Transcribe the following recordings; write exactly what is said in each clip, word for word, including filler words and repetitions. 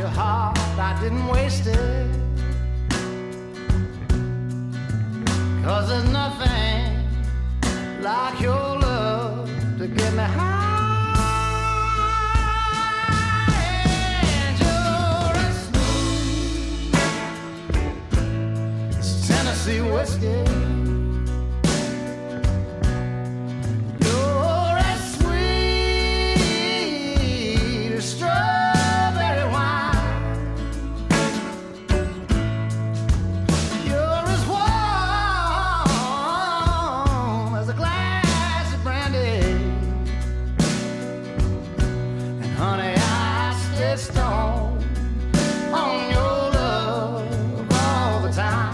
your heart, I didn't waste it. 'Cause there's nothing like your love to get me high. And you're as smooth as Tennessee whiskey. You're as sweet as strawberry wine. You're as warm as a glass of brandy. And honey, I stay stoned on your love all the time.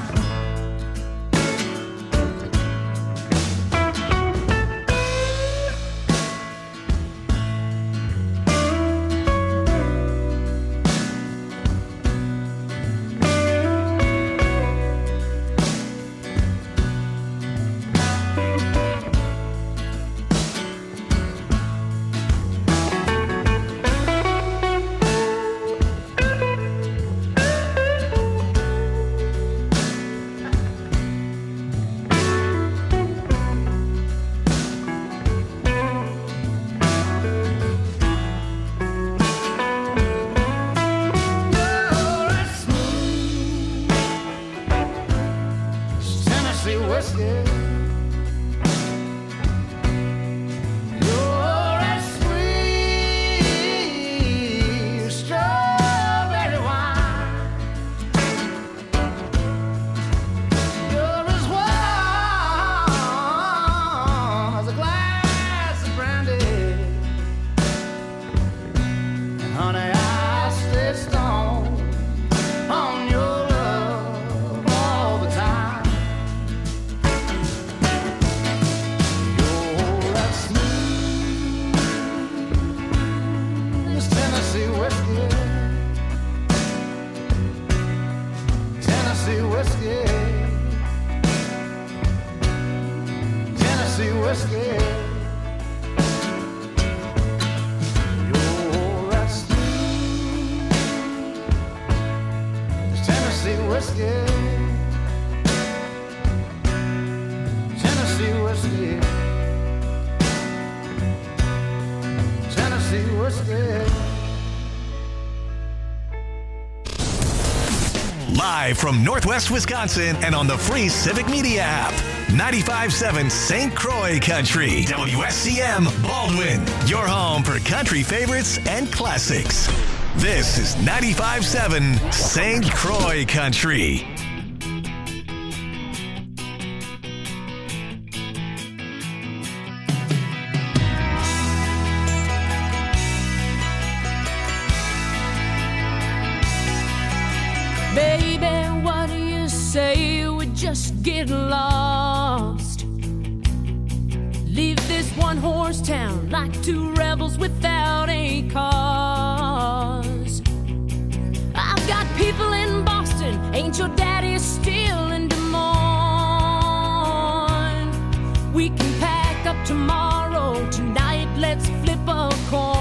You're as smooth as Tennessee whiskey. You're as sweet as strawberry wine. You're as warm as a glass of brandy. And honey, I stay stoned on your love all the time. You're as smooth as Tennessee whiskey. Tennessee whiskey. Tennessee whiskey. You're as smooth as Tennessee whiskey. Tennessee whiskey. Tennessee whiskey. Live from Northwest Wisconsin and on the free Civic Media app. ninety-five point seven Saint Croix Country. W S C M Baldwin. Your home for country favorites and classics. This is ninety-five point seven Saint Croix Country. Baby, what do you say we just get lost? Leave this one horse town like two rebels without a cause. I've got people in Boston, ain't your daddy still in Des Moines? We can pack up tomorrow, tonight let's flip a coin.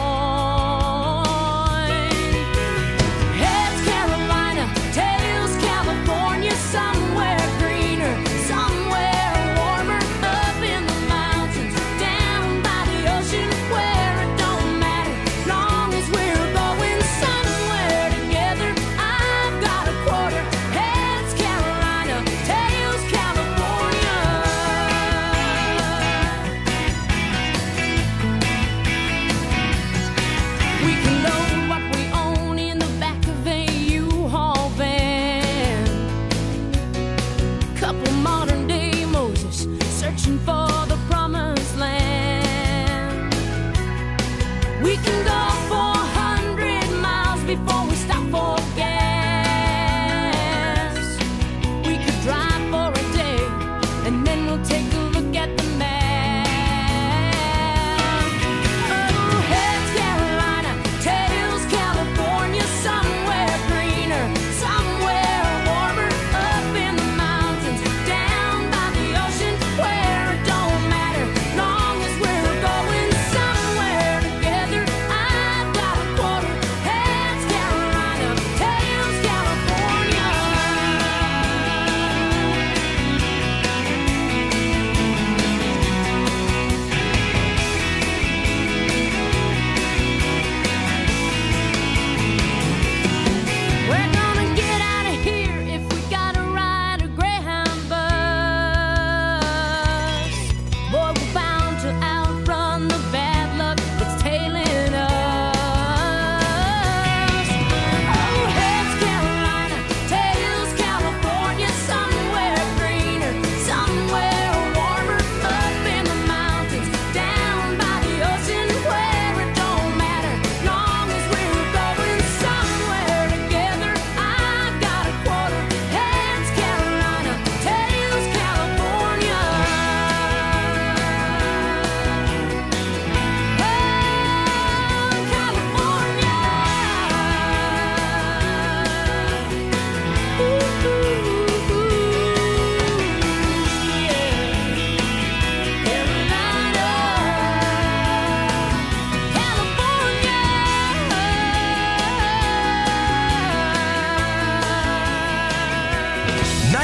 Heads Carolina, tails California, somewhere greener, somewhere warmer, up in the mountains, down by the ocean, where it don't matter, long as we're going somewhere together. I've got a quarter. Heads Carolina, tails California.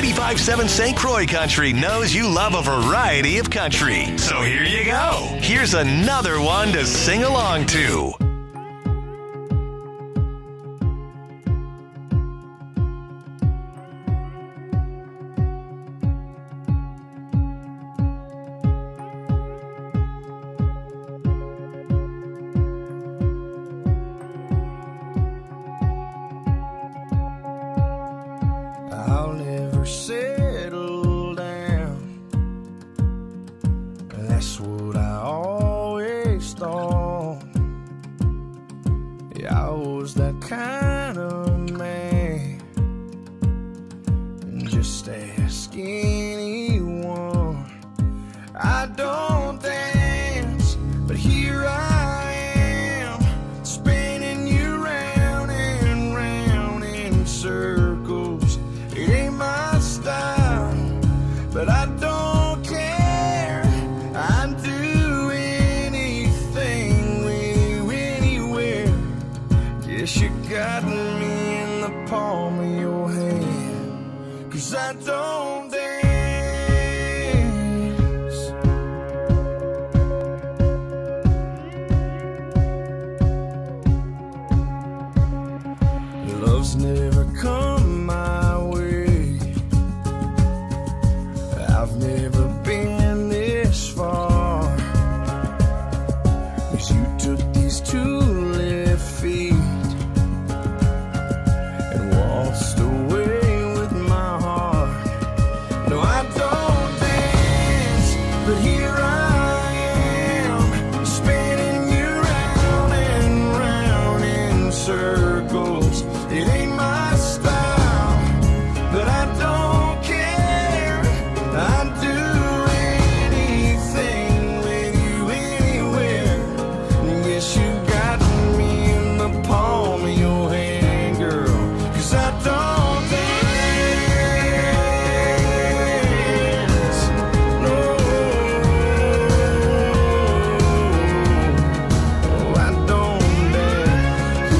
ninety-five point seven Saint Croix Country knows you love a variety of country. So here you go. Here's another one to sing along to. I'll never settle down. That's what I always thought. Yeah, I was that kind of man. Just ask anyone. I don't dance, but here I am, spinning you round and round in circles. It ain't my style, but I don't care. I'd do anything with you anywhere. Guess you got me in the palm of your hand, 'cause I don't dance. Love's never come my way. I've never been this far, 'cause you took these two left feet and waltzed away with my heart. No, I don't dance, but here I am, spinning you round and round in circles. It ain't my style, but I don't care. I'd do anything with you anywhere. Yes, you got me in the palm of your hand, girl, 'cause I don't dance. No, I don't dance.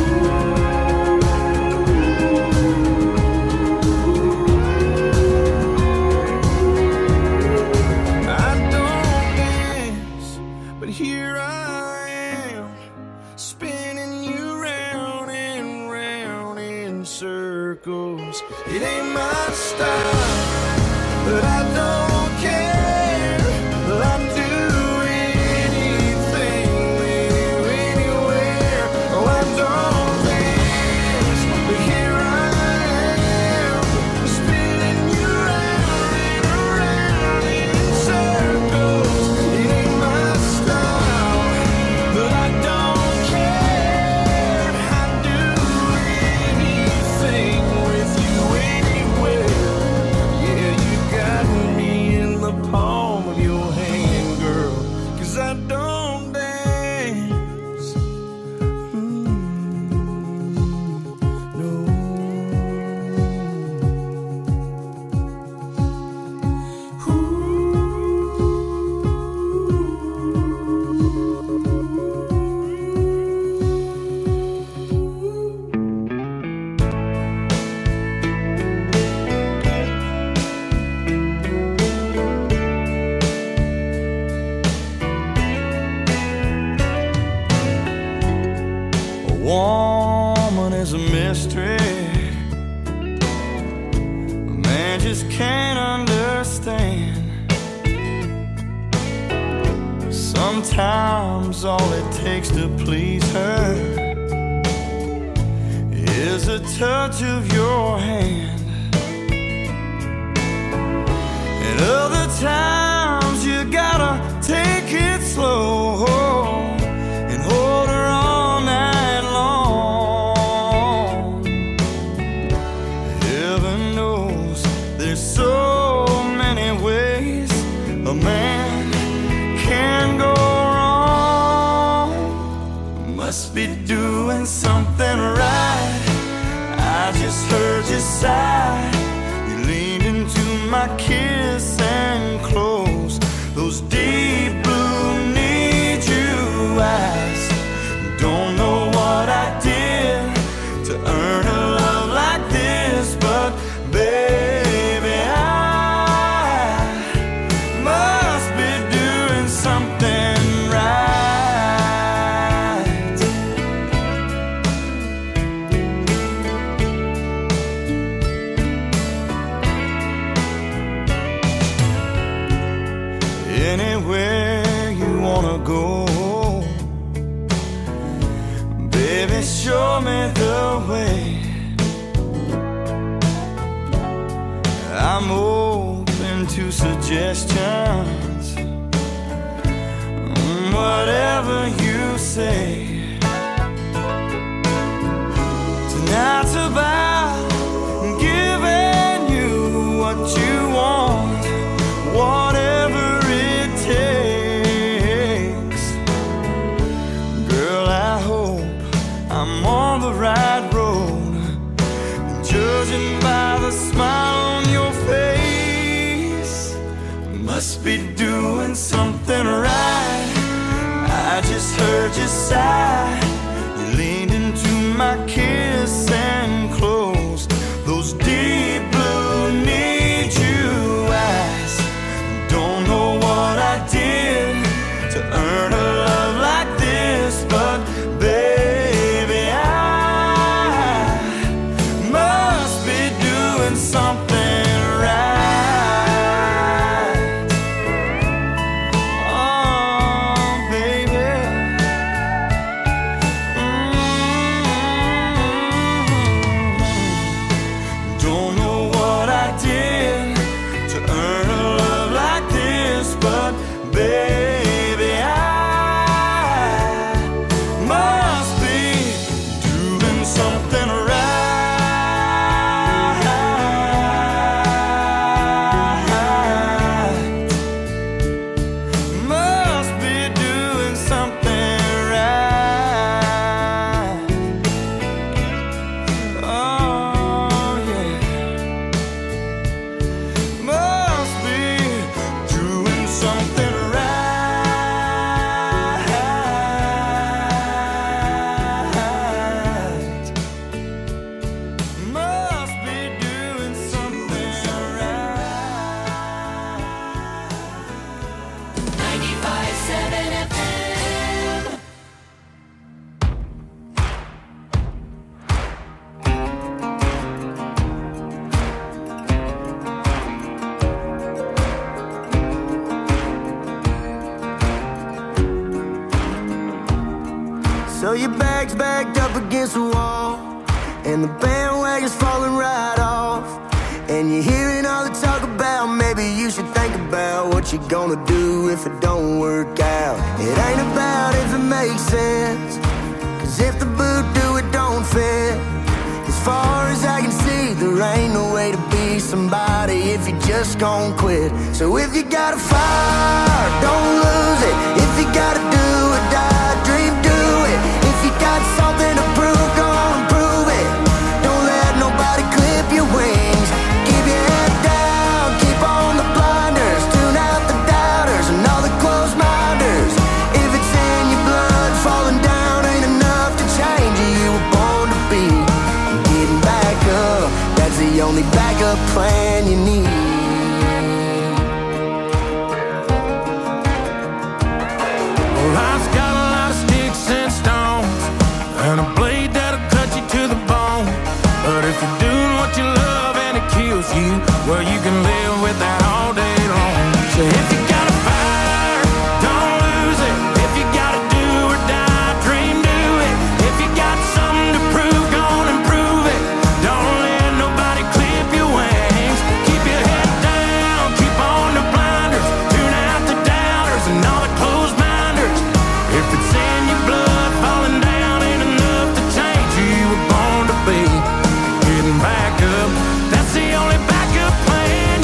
I don't dance, but here I am, spinning you round and round in circles. It ain't my style, but I don't care. I'd do anything with you anywhere. Oh, I don't dance, but here I am, spinning you round and round in circles. It ain't my style, but I don't care. I'd do anything with you anywhere. Yeah, you got me in the palm of your hand, girl, 'cause I don't dance. Mm, no. A woman is a mystery. A man just can't understand. Sometimes all it takes to please her is a touch of your hand. And other times you gotta take it slow and hold her all night long. Heaven knows there's so many ways a man can go wrong. Must be doing something right. I just heard you sigh. You leaned into my kiss and closed anywhere you wanna go. Baby, show me the way. I'm open to suggestions, whatever you say. Tonight's about giving you what you want, whatever it takes. Girl, I hope I'm on the right road, judging by the smile on your face. Must be doing something right. I just heard you sigh. You leaned into my kiss and closed those deep blue need you eyes. Don't know what I did to earn a love like this, but baby, I must be doing something right. Oh, baby. Mm-hmm. Don't know what I did to earn a love like this, but baby, I must be doing something right. Must be doing something right. Oh, yeah. Must be doing something right. Must be doing something right. ninety-five seven F M. So your bag's backed up against the wall, and the bandwagon's falling right off, and you're hearing all the talk about maybe you should think about what you're gonna do if it don't work out. It ain't about if it makes sense, cause if the boot do it don't fit. As far as I can see, there ain't no way to be somebody if you just gon' quit. So if you got a fire, don't lose it. If you gotta do or die, dream, do it. If you got something to prove, go on and prove it. Don't let nobody clip your wings. Keep your head down, keep on the blinders. Tune out the doubters and all the closed minders. If it's in your blood, falling down ain't enough to change you. You were born to be getting back up. That's the only backup plan you need. Well, life's got a lot of sticks and stones, and a blade that'll cut you to the bone. But if you're doing what you love and it kills you, well, you can live with that all day long. So if you got a fire, don't lose it. If you gotta do or die, dream, do it. If you got something to prove, go on and prove it. Don't let nobody clip your wings. Keep your head down, keep on the blinders. Tune out the doubters and all the closed minders. If it's in your blood, falling down ain't enough to change who you were born to be. Getting back up, that's the only backup plan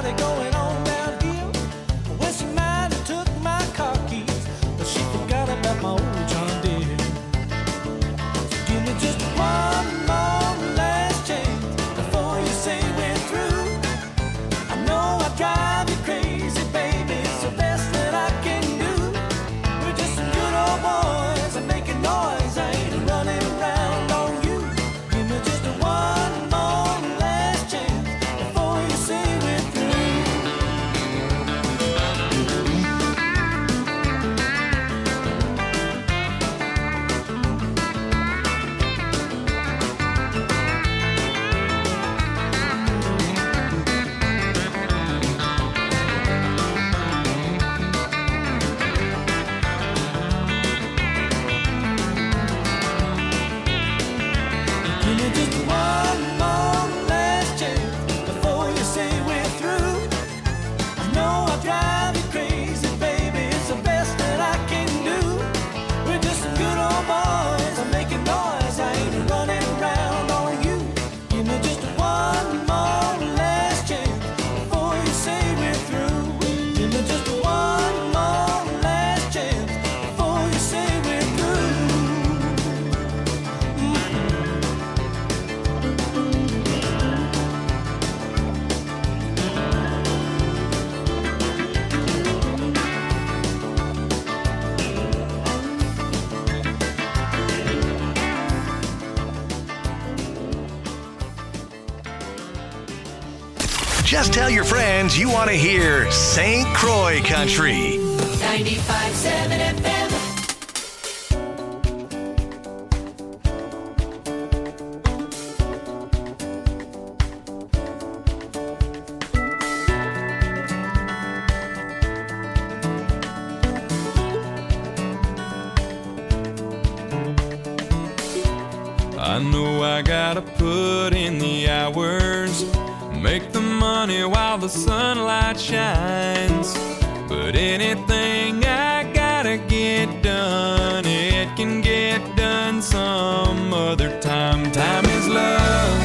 party going on downhill. Well, she might have took my car keys, but she forgot about my old John Deere. So give me just one more last chance before you say we're through. I know I drive you crazy, baby, it's the best that I can do. We're just some good old boys and making noise, I ain't running around on you. Give me just one more last chance before you say we're through. Give me just one more last chance before you say we're through. I know I drive you crazy, baby, it's the best that I can do. We're just some good old boys, I'm making noise, I ain't running around on you. Give me just one more last chance before you say we're through. Give me just one more last chance before you say we're through. Just tell your friends you want to hear Saint Croix Country. ninety-five seven F M. I know I gotta put in the hours, make the money while the sunlight shines. But anything I gotta get done, it can get done some other time. Time is love,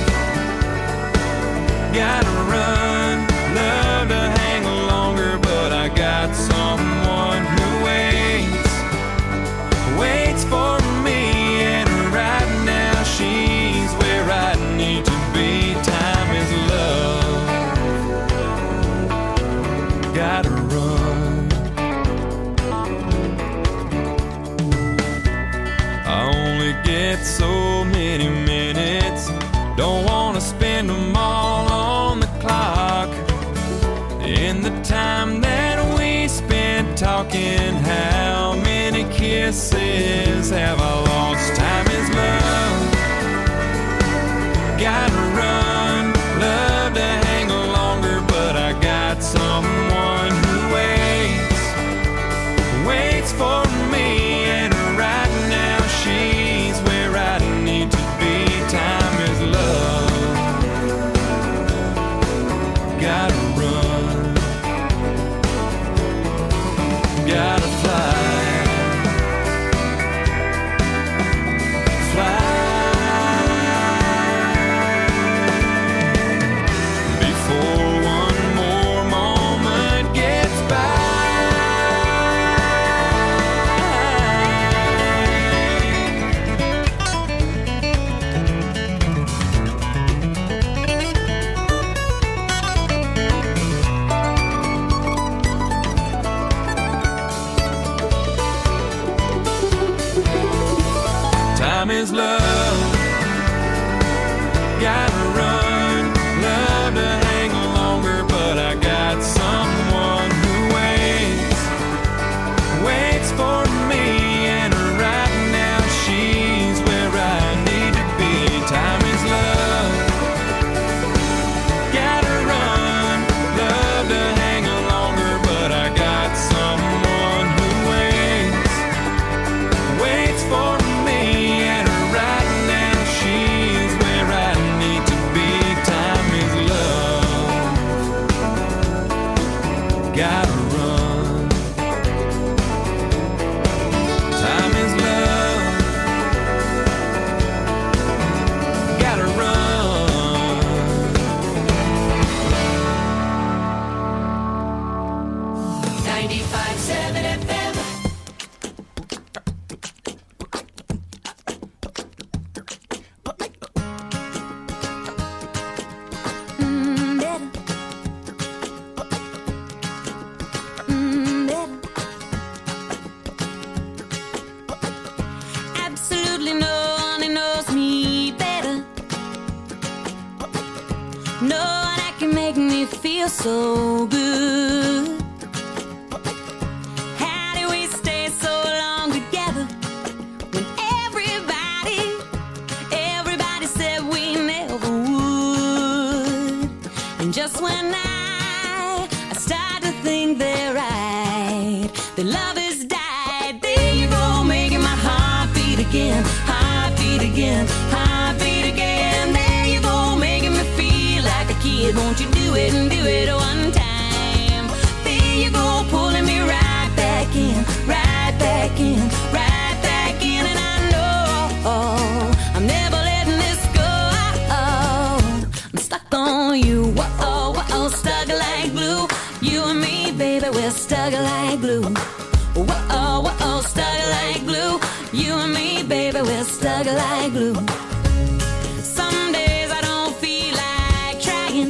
gotta run, love to hang longer, but I got someone who waits, waits for me, and right now she's where I need to be. Time is love, gotta run. I only get so many minutes, don't wanna spend them all on the clock. In the time that we spent talking, how many kisses have I lost? Time is love, gotta run, love to hang longer, but I got someone who waits, waits for me, and right now she's where I need to be. Time is love, gotta run, gotta fly, fly. Before one more moment gets by. Time is love, gotta run, love to hang longer, but I got someone who waits, waits for me, and right now she's where I need to be. Time is love, gotta run, love to hang longer, but I got someone who waits, waits for me, and right now she's where I need to be. Time is love, gotta run. Time is love, gotta run. ninety-five point seven F M. Mm, better. Mm, better. Absolutely no one who knows me better. No one that can make me feel so good. How do we stay so long together when everybody, everybody said we never would? And just when I, I start to think they're right, the love has died. There you go, making my heart beat again, heart beat again, heart beat again. There you go, making me feel like a kid. Won't you do it and do it one time? There you go, pulling me right back in, right back in, right back in. And I know I'm never letting this go. I'm stuck on you, whoa, whoa, stuck like glue. You and me, baby, we're stuck like glue. Whoa, whoa, stuck like glue. You and me, baby, we're stuck like glue. Some days I don't feel like trying.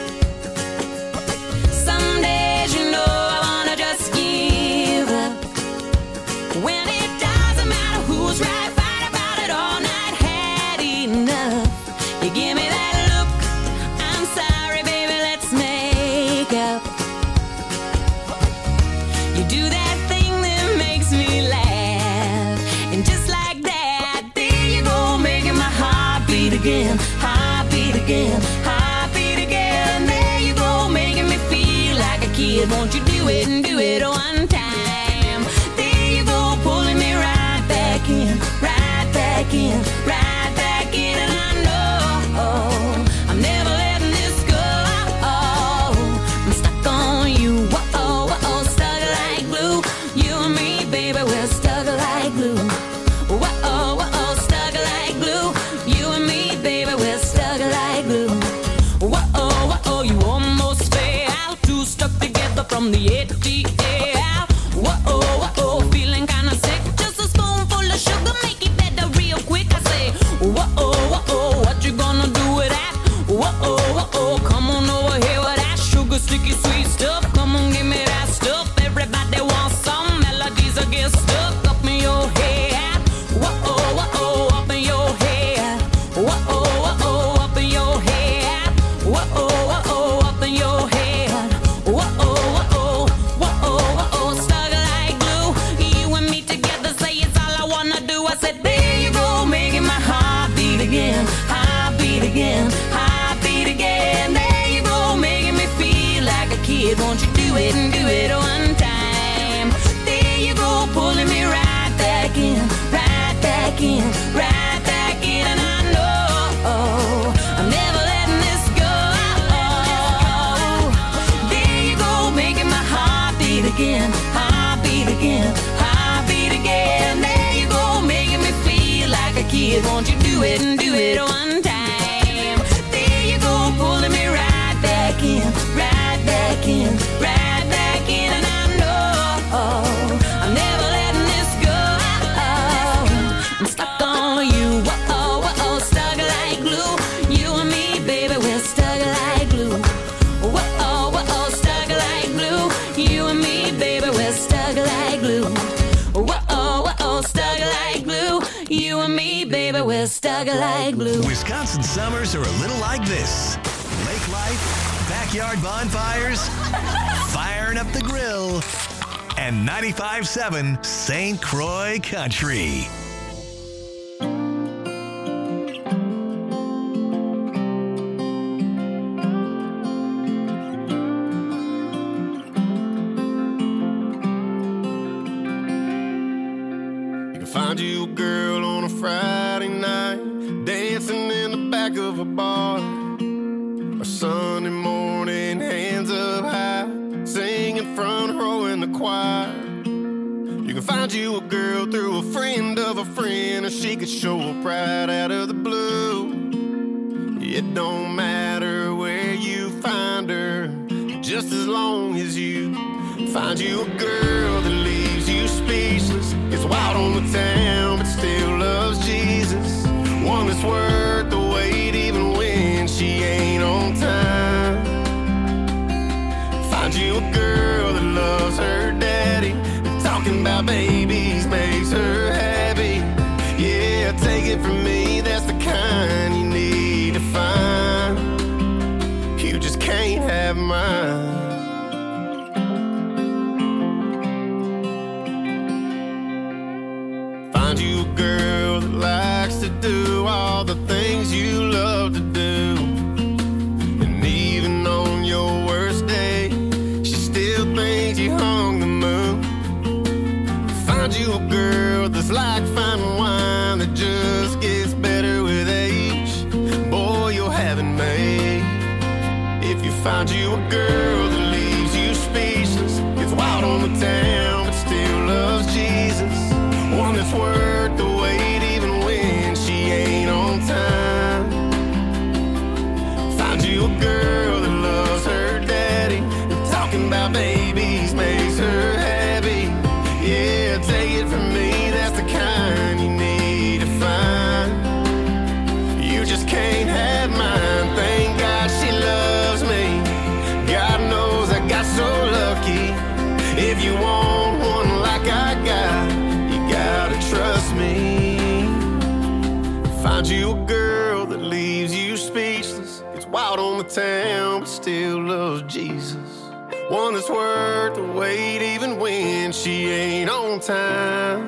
Some days, you know, I wanna just give up. When it doesn't matter who's right, fight about it all night, had enough. You give me that look, I'm sorry, baby, let's make up. You do that thing that makes me laugh, and just like that, there you go, making my heart beat again, heart beat again, heart beat again. There you go, making me feel like a kid. Won't you do it and do it one time? There you go, pulling me right back in, right back in, right back in. And I know I'm never letting this go. I'm stuck on you, whoa, whoa, stuck like glue. You and me, baby, we're stuck like glue. Whoa, whoa, stuck like glue. You and me, baby, we're stuck like glue. Whoa, whoa, you almost fell out. Two stuck together from the A T L. Whoa, whoa, feeling kinda sick. Just a spoonful of sugar, make it better real quick. I say, whoa, whoa, what you gonna do with that? Whoa, whoa, come on over here with that sugar, sticky, sweet stuff. Come on, give me that stuff. Everybody wants some melodies that get stuck up in your head. Whoa, whoa, up in your head. Whoa, whoa, up in your head. Whoa, whoa, up in your head. Whoa, whoa, whoa, whoa, stuck like glue. You and me together, say it's all I wanna do. I said, there you go, making my heart beat again, heart beat again, heart beat again. There you go, making me feel like a kid. Won't you do it and do it one time? There you go, pulling me right back in, right back in, right back in. And I know I'm never letting this go. There you go, making my heart beat again, heart beat again, heart beat again. There you go, making me feel like a kid. Won't you do it and do it one time? There you go, pulling me right back in, right back in, right back in. And I know I'm never letting this go. I'm stuck on you, whoa, whoa, stuck like glue. You and me, baby, we're stuck like glue. Whoa, whoa, stuck like glue. You and me, baby, we're stuck like glue. Whoa, whoa, stuck like glue. You and me, baby, we're stuck like glue. Wisconsin summers are a little like this. Lake life, backyard bonfires, firing up the grill, and ninety-five point seven Saint Croix Country. Find you a girl on a Friday night, dancing in the back of a bar. Or Sunday morning, hands up high, singing front row in the choir. You can find you a girl through a friend of a friend, or she could show up right out of the blue. It don't matter where you find her, just as long as you find you a girl that leaves you speechless. Gets wild on the town, but still loves Jesus. One that's worth the wait, even when she ain't on time. Find you a girl that loves her daddy, and talking about babies makes her happy. Yeah, take it from me, that's the kind you need to find. You just can't have mine. Find you a girl that likes to do all the things you love to do. And even on your worst day, she still thinks you hung the moon. Find you a girl that's like fine wine that just gets better with age. Boy, you'll have it made. If you find you a girl that leaves you speechless, gets wild on the town but still loves Jesus. One that's worth the wait, even when she ain't on time. Find you a girl that loves her daddy, and talking about babies makes her happy. Yeah, take it from me, that's the kind you need to find. You just can't have mine. Thank God she loves me. God knows I got so lucky. If you want one like I got, you gotta trust me. Find you a girl that leaves you speechless. Gets wild on the town but still loves Jesus. One that's worth the wait, even when she ain't on time.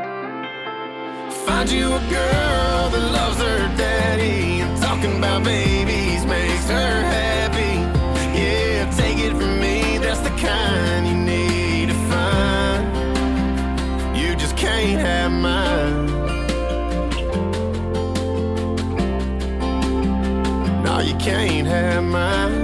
Find you a girl that loves her daddy, and talking about babies makes her happy. Yeah, take it from me, that's the kind you need to find. You just can't have mine. No, you can't have mine.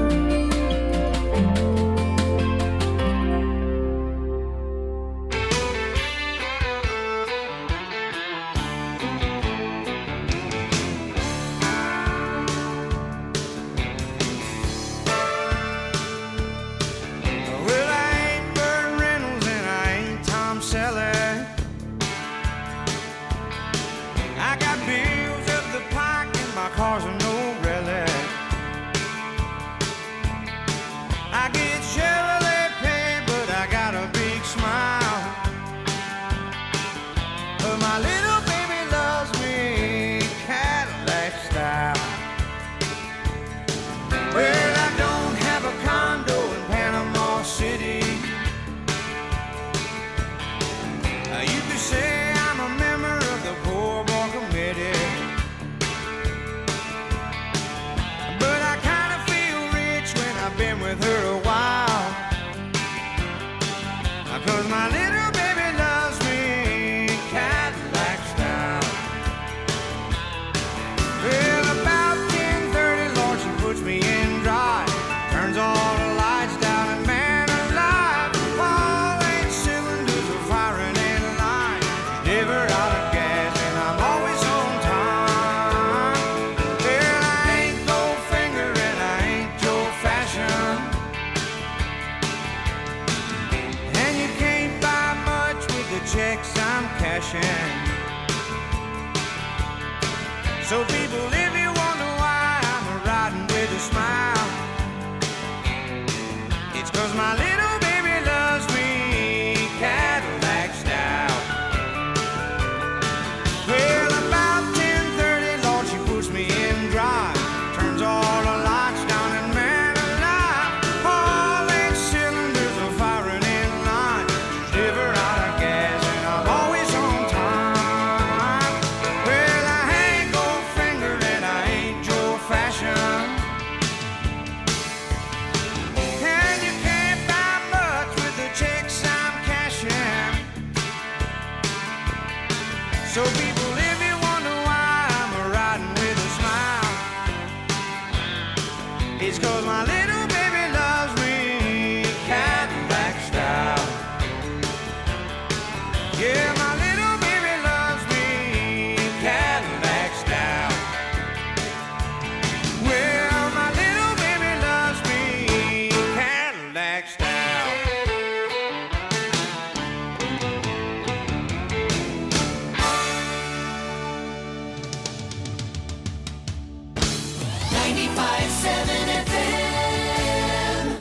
Cars are no relic. I get Chevrolet paid, but I got a big smile. But my little baby loves me Cadillac style. Well, I don't have a condo in Panama City. Uh, you could say I'm a member of the Poor Boy Committee. Been with her a while, 'cause my little baby loves me Cadillac style. Well, about ten thirty, Lord, she puts me in drive, turns all the lights down, and man alive, all eight cylinders are firing in line. She's never out of gas, and I'm always on time. Well, I ain't Goldfinger and I ain't Joe Fashion, and you can't buy much with the checks I'm cashing. So people, if you wonder why I'm riding with a smile, it's 'cause my little baby loves me Cadillac style. Well, about ten thirty, Lord, she puts me in drive, turns all the lights down, and man alive, all eight cylinders are firing in line. She's never out of gas, and I'm always on time. Well, I ain't Goldfinger and I ain't Joe Fashion, and you can't buy much with the checks I'm cashing. So people, if you wonder why I'm riding with a smile, it's 'cause my little baby loves me Cadillac style. Yeah, my little baby loves me Cadillac style. Well, my little baby loves me Cadillac style. ninety-five seven F M.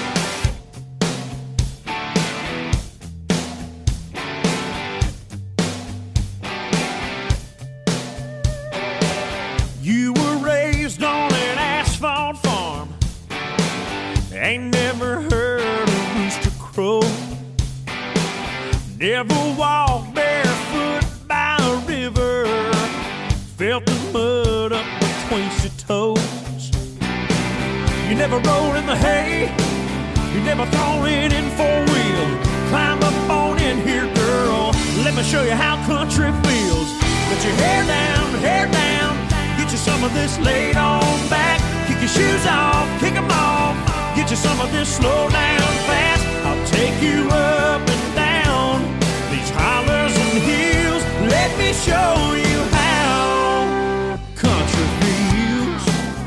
You were raised on an asphalt farm. Ain't never heard a rooster crow. Never walked barefoot by a river. Felt the mud up between your toes. You never rolled in the hay. You never thrown it in four wheel. Climb up on in here, girl. Let me show you how country feels. Put your hair down, hair down. Get you some of this laid on back. Kick your shoes off, kick them off. Get you some of this slow down fast. I'll take you up and down these hollers and hills. Let me show you how country feels.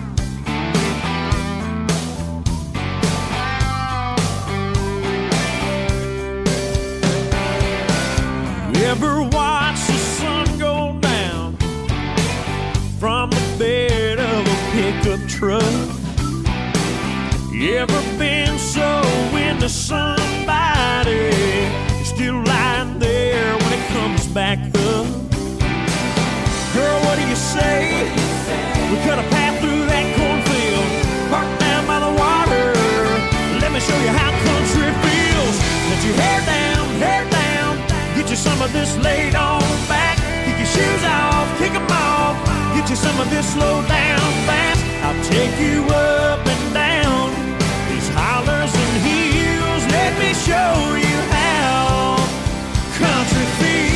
You ever watch the sun go down from the bed of a pickup truck? You ever been so into somebody you're still lying there when it comes back up? Girl, what do you say? We cut a path through that cornfield, parked down by the water. Let me show you how country feels. Let your hair down, hair down. Get you some of this laid on back. Kick your shoes off, kick them off. Get you some of this slow down fast. I'll take you up and down these hollers and hills. Let me show you how country feels.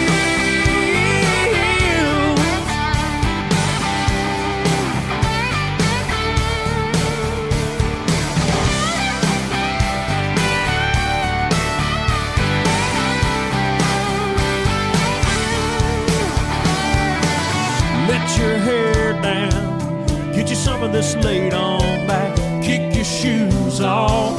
Let your hair down. Get you some of this laid on back. Kick your shoes off.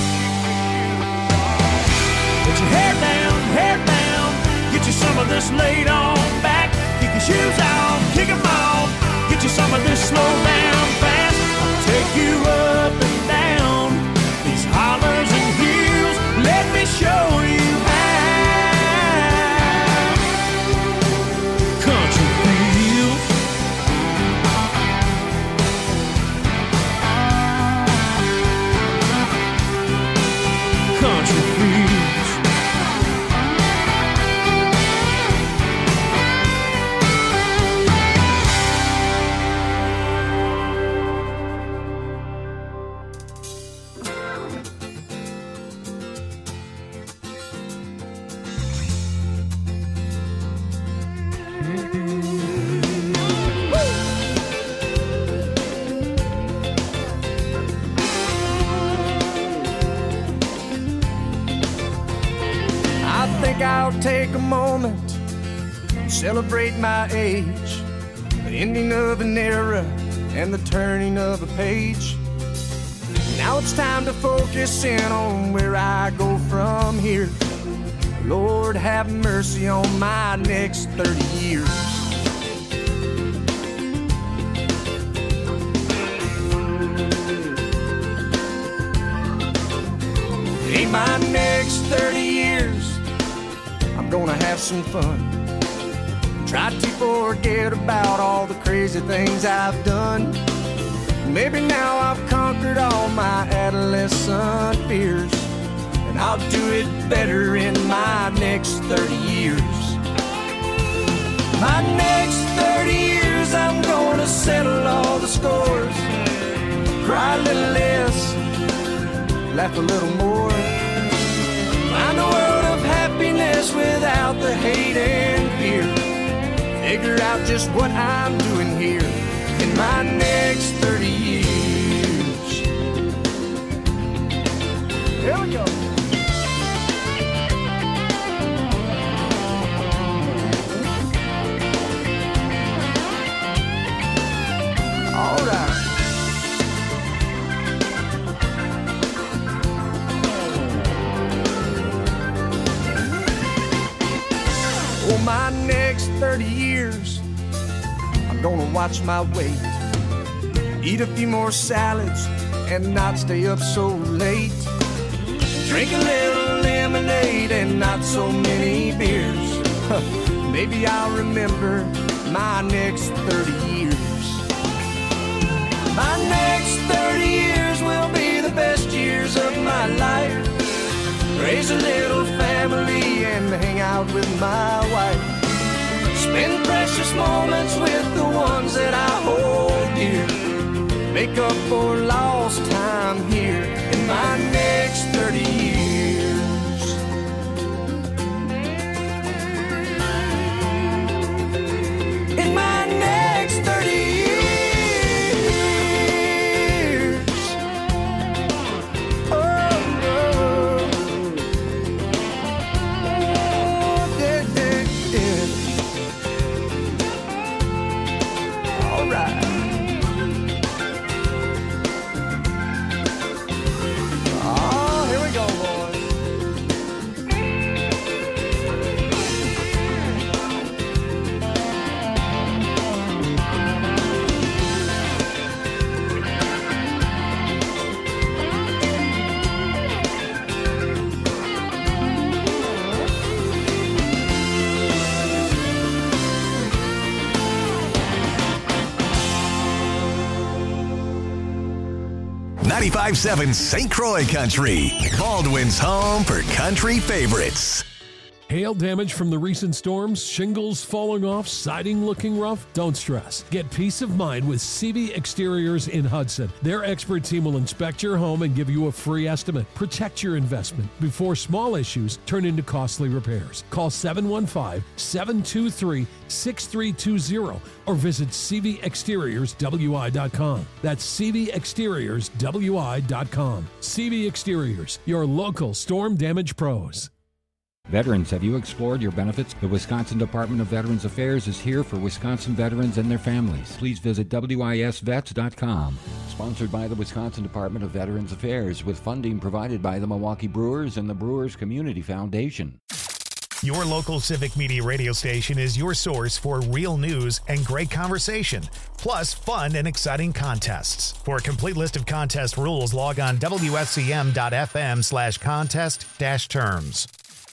Let your hair down, hair down. Get you some of this laid on back. Kick your shoes off, kick them off. Get you some of this slow down fast. I'll take you up and down these hollers and hills. Let me show you how country feels. Country feels. I think I'll take a moment and celebrate my age, the ending of an era and the turning of a page. Now it's time to focus in on where I go from here. Lord, have mercy on my next thirty years. In my next thirty years, I'm gonna have some fun. Try to forget about all the crazy things I've done. Maybe now I've conquered all my adolescent fears, and I'll do it better in my next thirty years. My next thirty years, I'm gonna settle all the scores. Cry a little less, laugh a little more. Find a world of happiness without the hate and fear. Figure out just what I'm doing here in my next thirty years. Here we go. All right. For my next thirty years, I'm gonna watch my weight, eat a few more salads, and not stay up so late. Drink a little lemonade and not so many beers. Maybe I'll remember my next thirty years. My next thirty years will be the best years of my life. Raise a little family and hang out with my wife. Spend precious moments with the ones that I hold dear. Make up for lost time here in my next thirty years. In my next thirty years. Oh, oh. Oh, yeah, yeah, yeah. All right. ninety-five point seven Saint Croix Country, Baldwin's home for country favorites. Hail damage from the recent storms, shingles falling off, siding looking rough? Don't stress. Get peace of mind with C V Exteriors in Hudson. Their expert team will inspect your home and give you a free estimate. Protect your investment before small issues turn into costly repairs. Call seven one five, seven two three, six three two zero or visit c v exteriors w i dot com. That's c v exteriors w i dot com. C V Exteriors, your local storm damage pros. Veterans, have you explored your benefits? The Wisconsin Department of Veterans Affairs is here for Wisconsin veterans and their families. Please visit w i s vets dot com. Sponsored by the Wisconsin Department of Veterans Affairs with funding provided by the Milwaukee Brewers and the Brewers Community Foundation. Your local Civic Media radio station is your source for real news and great conversation, plus fun and exciting contests. For a complete list of contest rules, log on w s c m dot f m slash contest dash terms.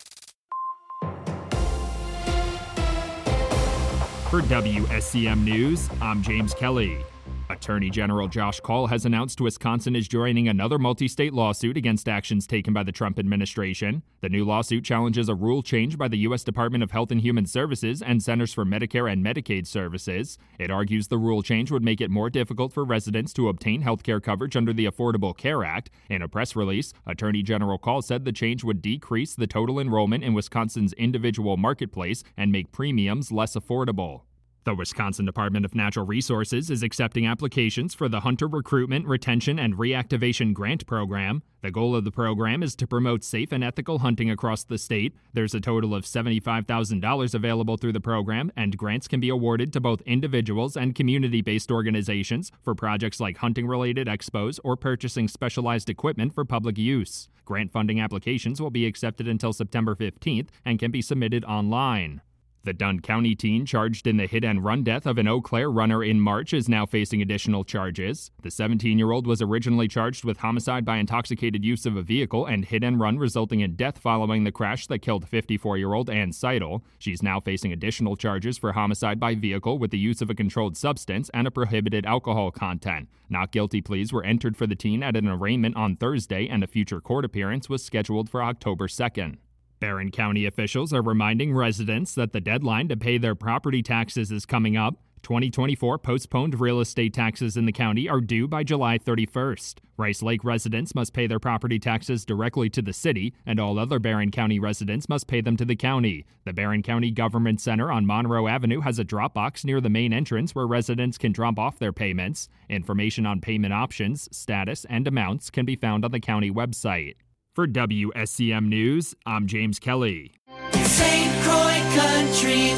For W S C M News, I'm James Kelly. Attorney General Josh Kaul has announced Wisconsin is joining another multi-state lawsuit against actions taken by the Trump administration. The new lawsuit challenges a rule change by the U S Department of Health and Human Services and Centers for Medicare and Medicaid Services. It argues the rule change would make it more difficult for residents to obtain health care coverage under the Affordable Care Act. In a press release, Attorney General Kaul said the change would decrease the total enrollment in Wisconsin's individual marketplace and make premiums less affordable. The Wisconsin Department of Natural Resources is accepting applications for the Hunter Recruitment, Retention, and Reactivation Grant Program. The goal of the program is to promote safe and ethical hunting across the state. There's a total of seventy-five thousand dollars available through the program, and grants can be awarded to both individuals and community-based organizations for projects like hunting-related expos or purchasing specialized equipment for public use. Grant funding applications will be accepted until September fifteenth and can be submitted online. The Dunn County teen charged in the hit-and-run death of an Eau Claire runner in March is now facing additional charges. The seventeen-year-old was originally charged with homicide by intoxicated use of a vehicle and hit-and-run resulting in death following the crash that killed fifty-four-year-old Ann Seidel. She's now facing additional charges for homicide by vehicle with the use of a controlled substance and a prohibited alcohol content. Not guilty pleas were entered for the teen at an arraignment on Thursday, and a future court appearance was scheduled for October second. Barron County officials are reminding residents that the deadline to pay their property taxes is coming up. twenty twenty-four postponed real estate taxes in the county are due by July thirty-first. Rice Lake residents must pay their property taxes directly to the city, and all other Barron County residents must pay them to the county. The Barron County Government Center on Monroe Avenue has a drop box near the main entrance where residents can drop off their payments. Information on payment options, status, and amounts can be found on the county website. For W S C M News, I'm James Kelly. Saint Croix Country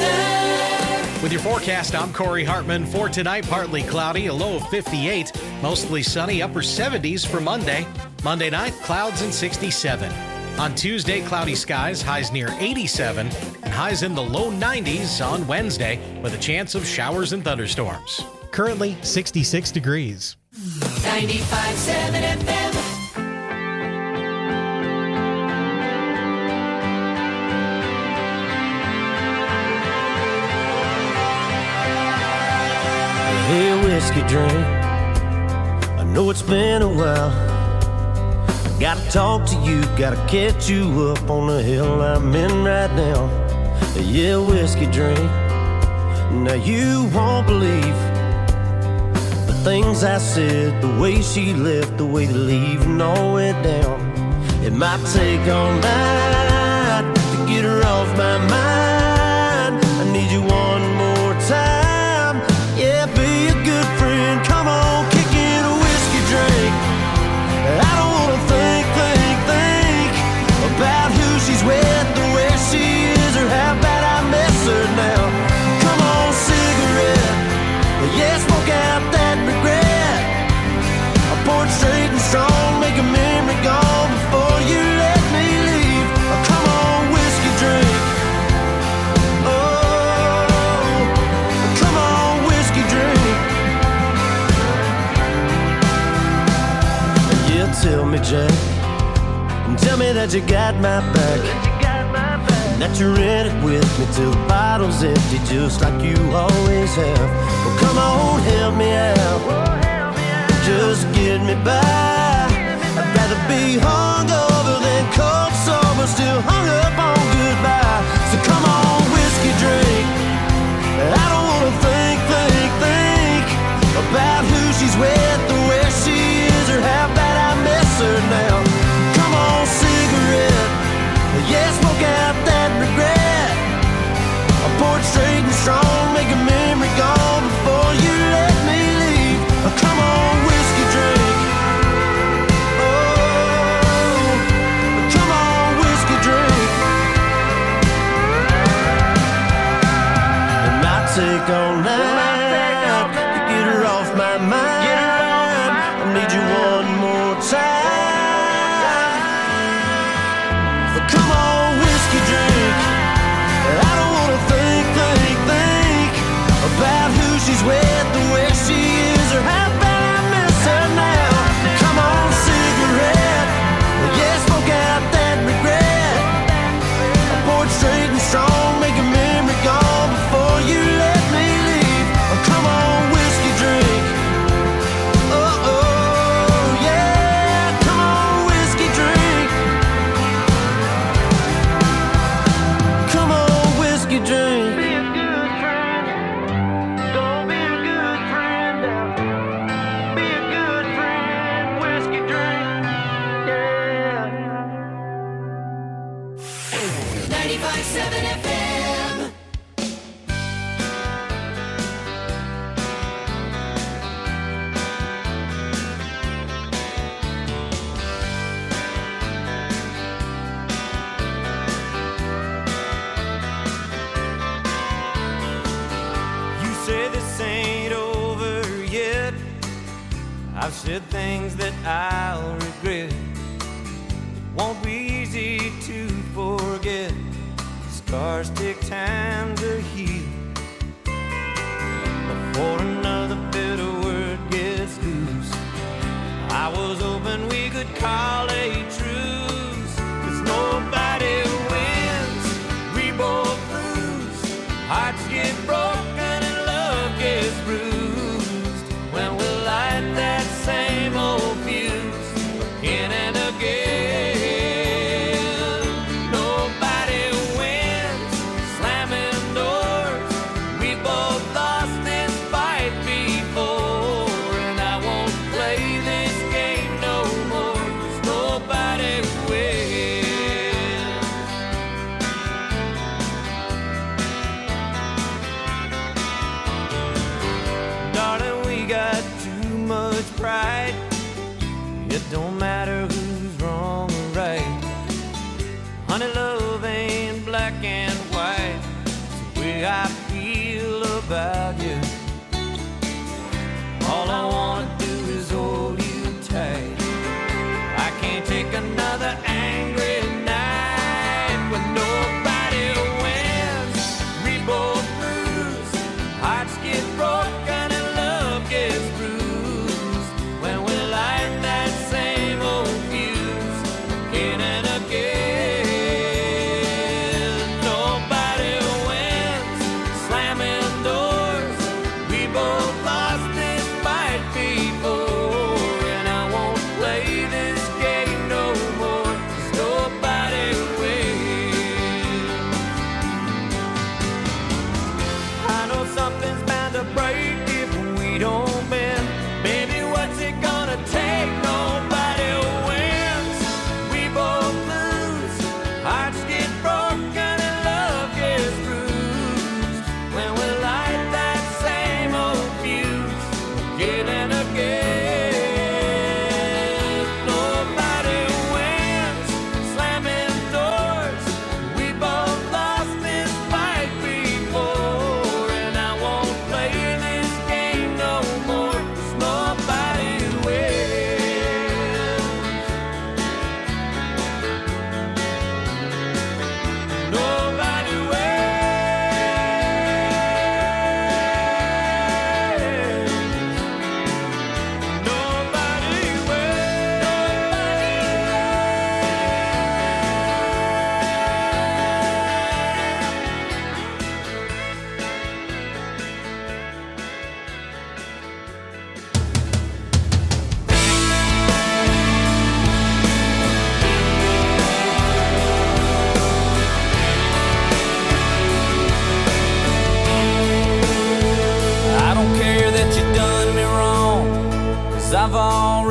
weather. With your forecast, I'm Corey Hartman. For tonight, partly cloudy, a low of fifty-eight. Mostly sunny, upper seventies for Monday. Monday night, clouds and sixty-seven. On Tuesday, cloudy skies, highs near eighty-seven, and highs in the low nineties on Wednesday with a chance of showers and thunderstorms. Currently sixty-six degrees. ninety-five point seven F M. Hey, whiskey drink, I know it's been a while. Gotta talk to you, gotta catch you up on the hill I'm in right now. Yeah, whiskey drink, now you won't believe the things I said, the way she left, the way the leaving all went down. It might take all night to get her off my mind. I need you one more time. Yeah, be a good friend, come on, kick in a whiskey drink. I don't wanna think, think, think about who she's with, or where she is, or how bad I miss her now. Come on, cigarette, yeah, smoke out that regret. I pour it straight and strong, make a memory gone before you let me leave. Oh, come on, whiskey drink. Oh, come on, whiskey drink. Yeah, tell me, Jack, and tell me that you got my back, and that you're in it with me till the bottle's empty, just like you always have. Well, come on, help me out, just get me by. I'd rather be hungover than cold sober, still hung up on goodbye. So come on, whiskey drink. I don't wanna think, think, think about who she's with, or where she is, or how bad I miss her now. Come on, cigarette, yeah, smoke out that regret. I pour it straight and strong, make a memory gone before you let me leave. Oh, come on, whiskey drink. Oh, come on, whiskey drink. It might take all night to get her off my mind. I need you one more time. But come on, whiskey drink. I don't wanna think, think, think about who she's with, or where she is, or how bad I miss her now. Come on, cigarette, yeah, smoke out that regret. I pour it straight and strong, make a memory gone before you let me leave. Oh, come on, whiskey drink. Oh, oh, yeah, come on, whiskey drink. Come on, whiskey drink. Be a good friend. Don't be a good friend now. Be a good friend, whiskey drink. Yeah. ninety-five point seven F M. You say this ain't over yet. I've said things that I'll regret. It won't be easy to forget. Scars take time to heal before another bitter word gets loose. I was hoping we could call a truce, 'cause nobody wins, we both lose. Hearts get broken and love gets bruised when we light that same old fuse again and again. Nobody wins, slamming doors. We both lost this fight before, and I won't play this game no more, 'cause nobody wins. Darling, we got too much pride. It don't matter who's wrong or right. Honey, love ain't black and white. It's the way I feel about you. All I wanna do is hold you tight. I can't take another angry night.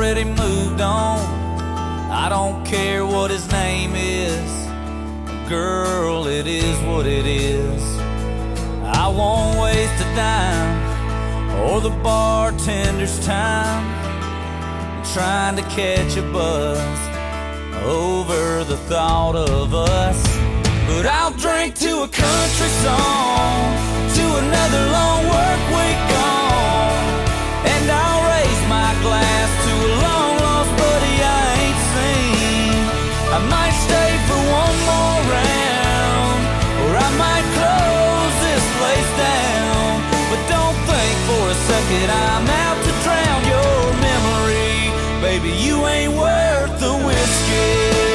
already moved on. I don't care what his name is. Girl, it is what it is. I won't waste a dime or the bartender's time trying to catch a buzz over the thought of us. But I'll drink to a country song, to another long work week gone, and I'll raise my glass to a long lost buddy I ain't seen. I might stay for one more round, or I might close this place down. But don't think for a second I'm out to drown your memory. Baby, you ain't worth the whiskey.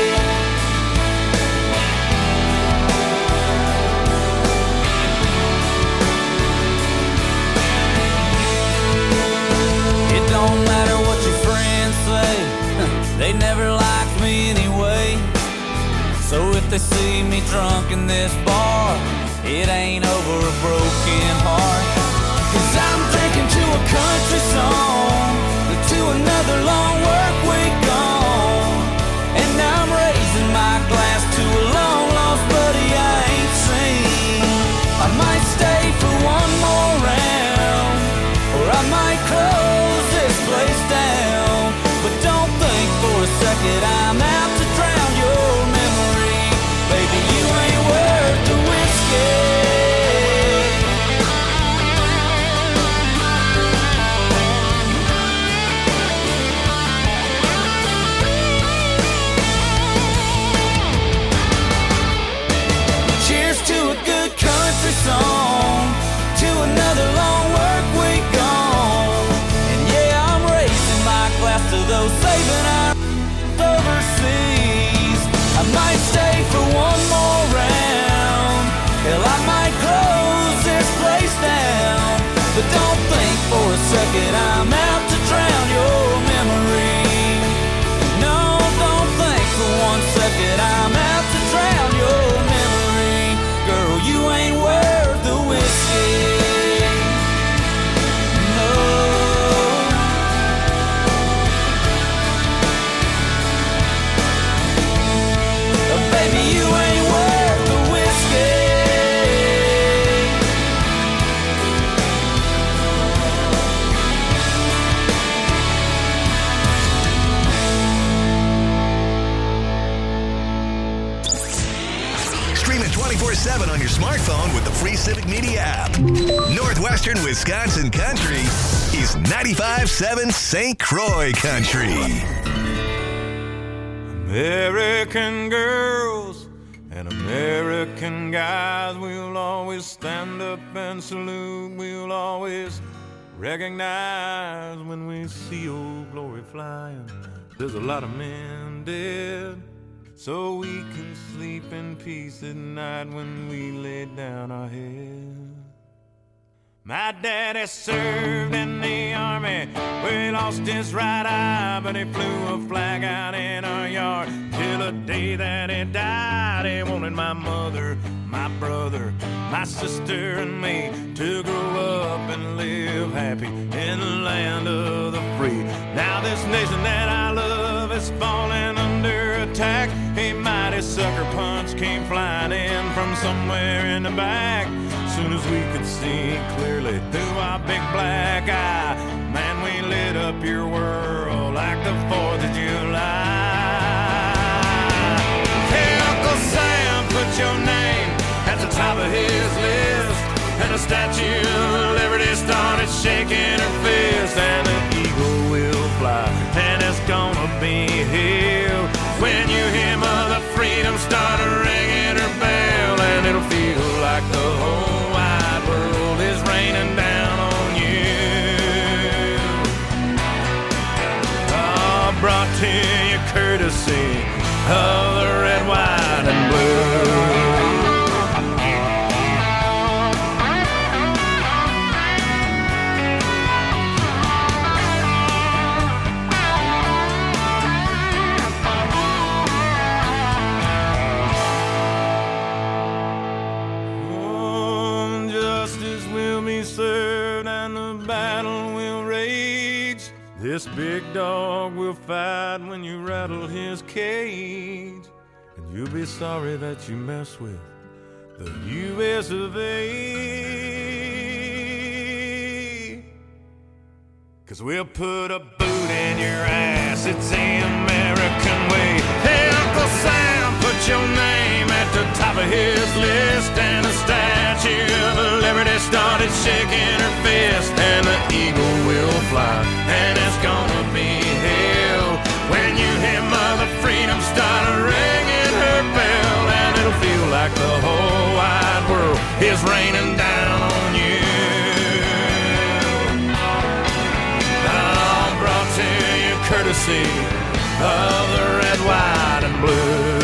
It don't matter what your friends say, they never liked me anyway. So if they see me drunk in this bar, it ain't over a broken heart. Cause I'm drinking to a country song, to another long work week gone, and I'm raising my glass to a long lost buddy I ain't seen. I might stay for one more round, or I might close this place down. But don't think for a second I'm out to drown your memory. Baby, you ain't worth the whiskey. Song to another long work week gone, and yeah, I'm raising my glass to those saving our overseas. I might stay for one more round, hell, I might close this place down. But don't think for a second I'm out to drown your memory. No, don't think for one second I'm out to drown your memory. Girl, you ain't worth the whiskey. No. Baby, you ain't worth the whiskey. Stream it twenty-four seven on your smartphone with the free Civic Media app. Northwestern Wisconsin Country is ninety-five point seven Saint Croix Country. American girls and American guys, we'll always stand up and salute. We'll always recognize when we see old glory flying. There's a lot of men dead, so we can sleep in peace at night when we lay down our head. My daddy served in the army, where he lost his right eye, but he flew a flag out in our yard till the day that he died. He wanted my mother, my brother, my sister and me to grow up and live happy in the land of the free. Now this nation that I love is falling under attack. A mighty sucker punch came flying in from somewhere in the back. Soon as we could see clearly through our big black eye, man, we lit up your world like the fourth of July. Hey, Uncle Sam, put your name at the top of his list, and the Statue of Liberty started shaking her fist, and the eagle will fly, and it's gonna be here when you hear Mother Freedom start ringing her bell, and it'll feel like the whole wide world is raining down on you. Oh, brought to you courtesy of the red, white, and blue. Served and the battle will rage. This big dog dog will fight when you rattle his cage, and you'll be sorry that you messed with the U S of A. 'Cause we'll put a boot in your ass, it's the American way. Hey, Uncle Sam, put your name at the top of his list, and the Statue of Liberty started shaking her fist, and the eagle will fly, and it's gonna be hell when you hear Mother Freedom start ringing her bell, and it'll feel like the whole wide world is raining down on you. All brought to you courtesy of the red, white, and blue.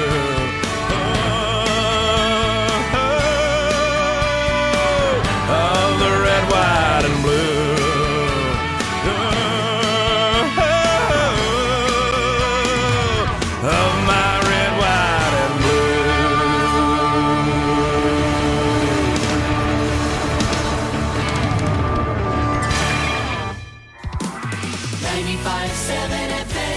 White and blue. Oh, of my red, white, and blue. ninety-five point seven F M.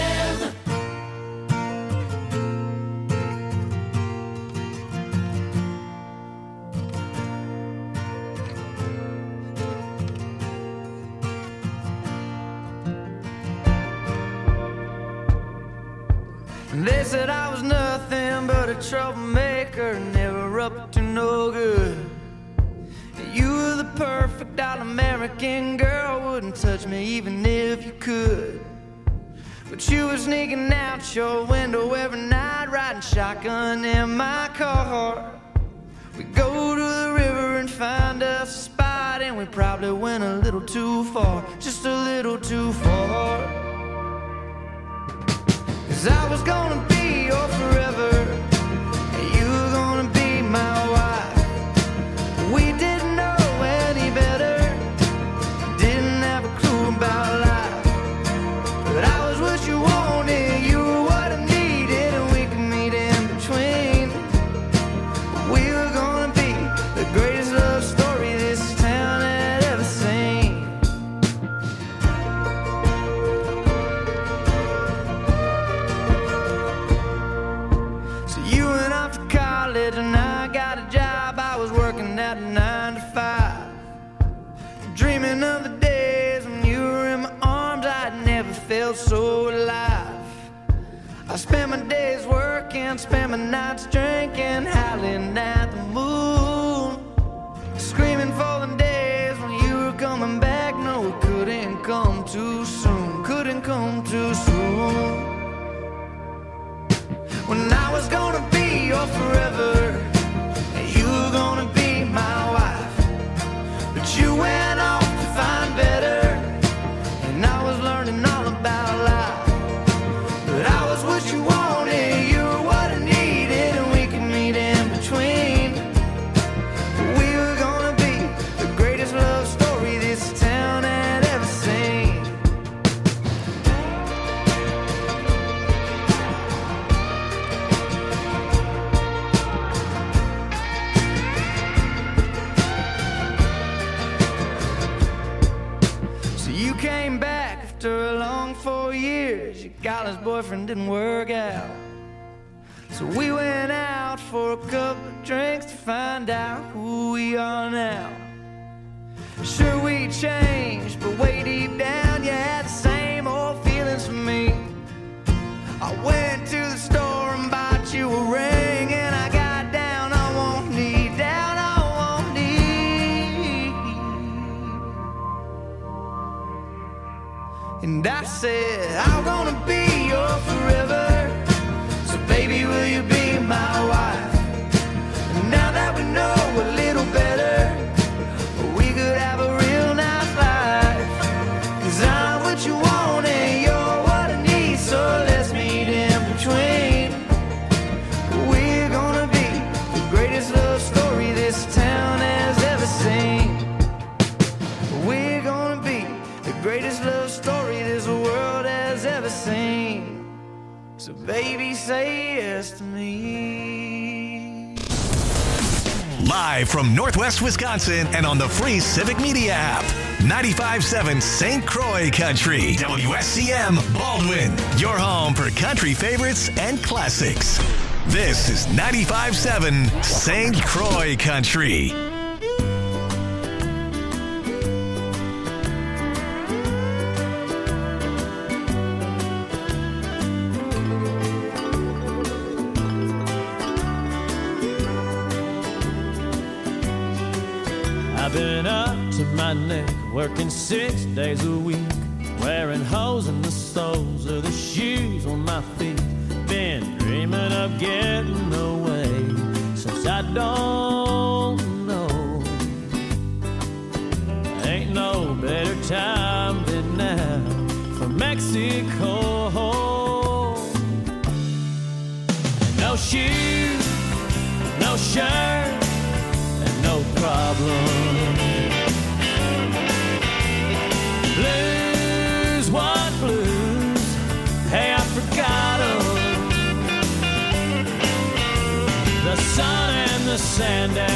They said I was nothing but a troublemaker, never up to no good. You were the perfect all-American girl, wouldn't touch me even if you could. But you were sneaking out your window every night, riding shotgun in my car. We go to the river and find us a spot, and we probably went a little too far, just a little too far. 'Cause I was gonna be your forever, and you were gonna be my wife. We didn't know any better, didn't have a clue about life. But I was what you wanted, you were what I needed, and we could meet in between. We were gonna be the greatest love story this town had ever seen. And I got a job, I was working at a nine to five, dreaming of the days when you were in my arms. I'd never felt so alive. I spent my days working, spent my nights drinking, howling at the moon, screaming for the days when you were coming back. No, it couldn't come too soon, couldn't come too soon. When I was gonna be your forever, and you were gonna be my wife. But you went off to find better, and I was learning all about life. But I was what you wanted, you were what I needed, and we could meet in between. We were gonna be the greatest love story this town had ever seen. Came back after a long four years. Your college boyfriend didn't work out, so we went out for a couple of drinks to find out who we are now. Sure, we changed, but way deep down you had the same old feelings for me. I went to the store and bought you a ring, and I got down on one knee, down on one knee. And I said, I'm gonna be your forever, so baby, will you be my wife? And now that we know a little better, we could have a real nice life. 'Cause I'm what you want and you're what I need, so let's meet in between. We're gonna be the greatest love story this town has ever seen. We're gonna be the greatest love story this world has ever seen. So baby, say yes to me. Live from Northwest Wisconsin and on the free Civic Media app. ninety-five point seven Saint Croix Country. W S C M Baldwin. Your home for country favorites and classics. This is ninety-five point seven Saint Croix Country. I've been up to my neck, working six days a week, wearing holes in the soles of the shoes on my feet. Been dreaming of getting away since I don't know. Ain't no better time than now for Mexico. No shoes, no shirt, no problem. Blues, what blues? Hey, I forgot 'em. The sun and the sand.